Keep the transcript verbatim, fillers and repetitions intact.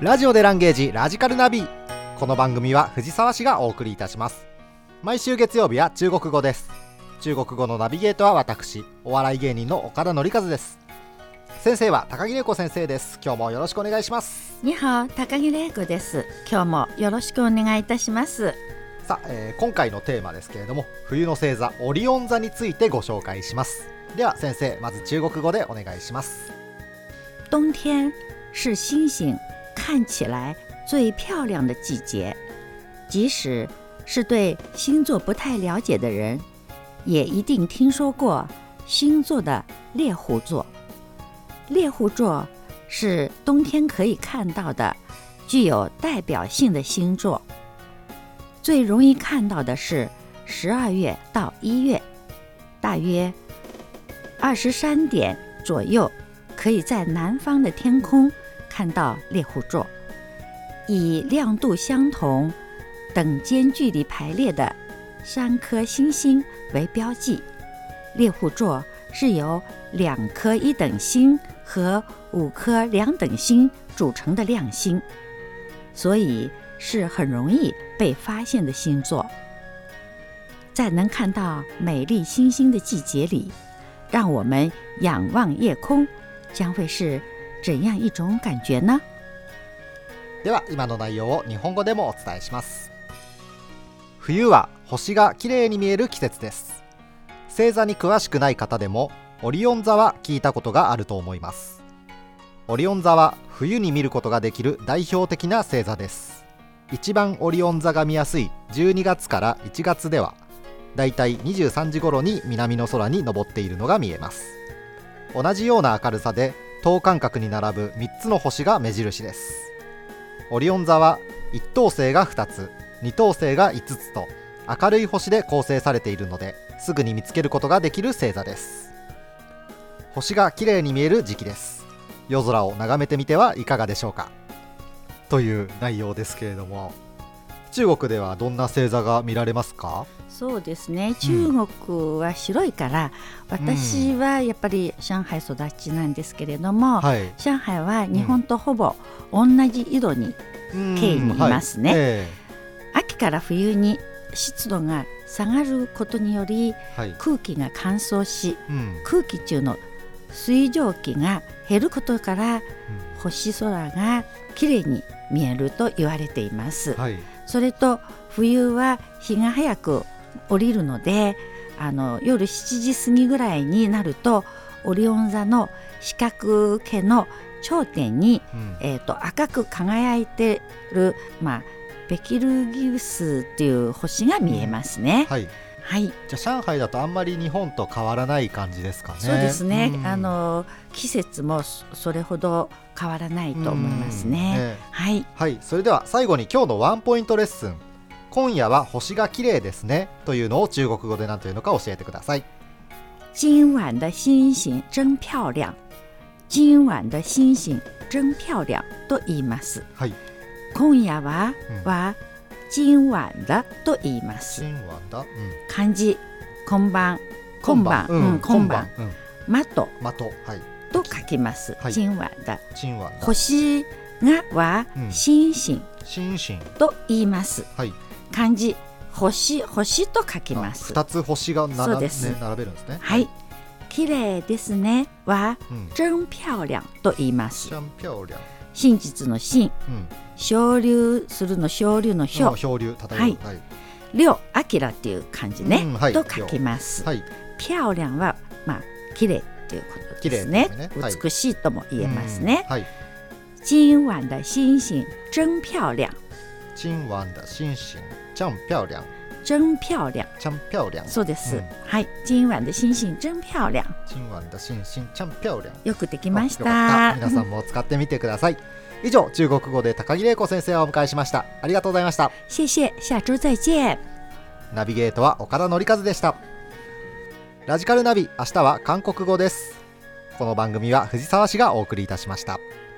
ラジオでランゲージラジカルナビ。この番組は藤沢市がお送りいたします。毎週月曜日は中国語です。中国語のナビゲートは私、お笑い芸人の岡田紀和です。先生は高木玲子先生です。今日もよろしくお願いします。 にはお、高木玲子です。今日もよろしくお願いいたします。 さあ、えー、今回のテーマですけれども、冬の星座オリオン座についてご紹介します。では先生、まず中国語でお願いします。 冬天是星星看起来最漂亮的季节，即使是对星座不太了解的人，也一定听说过星座的猎户座。猎户座是冬天可以看到的具有代表性的星座，最容易看到的是十二月到一月，大约二十三点左右，可以在南方的天空看到猎户座。以亮度相同、等间距离排列的三颗星星为标记，猎户座是由两颗一等星和五颗两等星组成的亮星，所以是很容易被发现的星座。在能看到美丽星星的季节里，让我们仰望夜空，将会是怎样一种感觉呢？ では今の内容を日本語でもお伝えします。冬は星がきれいに見える季節です。星座に詳しくない方でもオリオン座は聞いたことがあると思います。オリオン座は冬に見ることができる代表的な星座です。一番オリオン座が見やすいじゅうにがつからいちがつでは、だいたいにじゅうさんじ頃に南の空に昇っているのが見えます。同じような明るさで等間隔に並ぶみっつの星が目印です。オリオン座は一等星がふたつ、二等星がいつつと明るい星で構成されているので、すぐに見つけることができる星座です。星がきれいに見える時期です。夜空を眺めてみてはいかがでしょうか、という内容ですけれども、中国ではどんな星座が見られますか？ そうですね、中国は白いから、うん、私はやっぱり上海育ちなんですけれども、はい、上海は日本とほぼ同じ緯度に経緯にいますね、はいえー、秋から冬に湿度が下がることにより、はい、空気が乾燥し、うん、空気中の水蒸気が減ることから、うん、星空がきれいに見えると言われています、はい、それと冬は日が早く降りるので、あの夜しちじ過ぎぐらいになるとオリオン座の四角形の頂点に、うんえー、と赤く輝いている、まあ、ベキルギウスっていう星が見えますね、うんはいはい、 じゃあ上海だとあんまり日本と変わらない感じですかね？ そうですね、うん、あの季節もそれほど変わらないと思いますね、うんねはいはい、それでは最後に今日のワンポイントレッスン、今夜は星が綺麗ですねというのを中国語で何というのか教えてください。 今晚的星星真漂亮。今晚的星星真漂亮と言います、はい、今夜は、うん、は今晚だと言います。 今晚だ、うん、 漢字今晩今晩、うんうん、今晩、うん、まと、 まと、はい、 と書きます、はい、今晚だ。 今晚だ。 星がは、うん、星星星星と言います、 はい、 漢字星星と書きます。 ふたつ星がなら、ね、並べるんですね。 はい、綺麗ですねは、うん、真漂亮と言います。 真漂亮、 真実の真、うん、漂流するの漂流の漂、 漂流漂う、 はいはい、亮明っていう漢字ね、うんはい、と書きます、はい、漂亮は、まあ、綺麗ということですね。ですね、はい、美しいとも言えますね、はい、今晚的星星真漂亮。 今晚的星星真漂亮。 真漂亮。 真漂亮。 そうです、うん、はい、今晚的星星真漂亮。 今晚的星星真漂亮。 よくできました。 皆さんも使ってみてください。以上、中国語で高木玲子先生をお迎えしました。ありがとうございました。 謝謝、下周再見。 ナビゲートは岡田紀和でした。ラジカルナビ、明日は韓国語です。この番組は藤沢市がお送りいたしました。